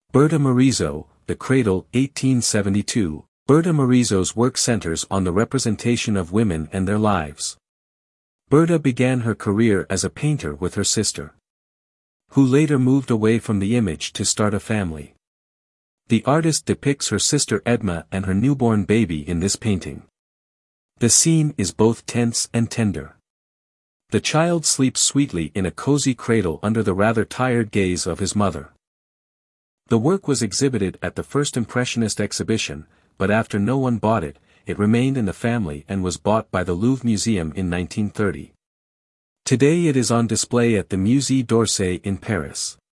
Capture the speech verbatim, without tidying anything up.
Berta Morisot, The Cradle, eighteen seventy-two. Berta Morisot's work centers on the representation of women and their lives. Berta began her career as a painter with her sister, who later moved away from the image to start a family. The artist depicts her sister Edma and her newborn baby in this painting. The scene is both tense and tender. The child sleeps sweetly in a cozy cradle under the rather tired gaze of his mother. The work was exhibited at the First Impressionist exhibition, but after no one bought it, it remained in the family and was bought by the Louvre Museum in nineteen thirty. Today it is on display at the Musée d'Orsay in Paris.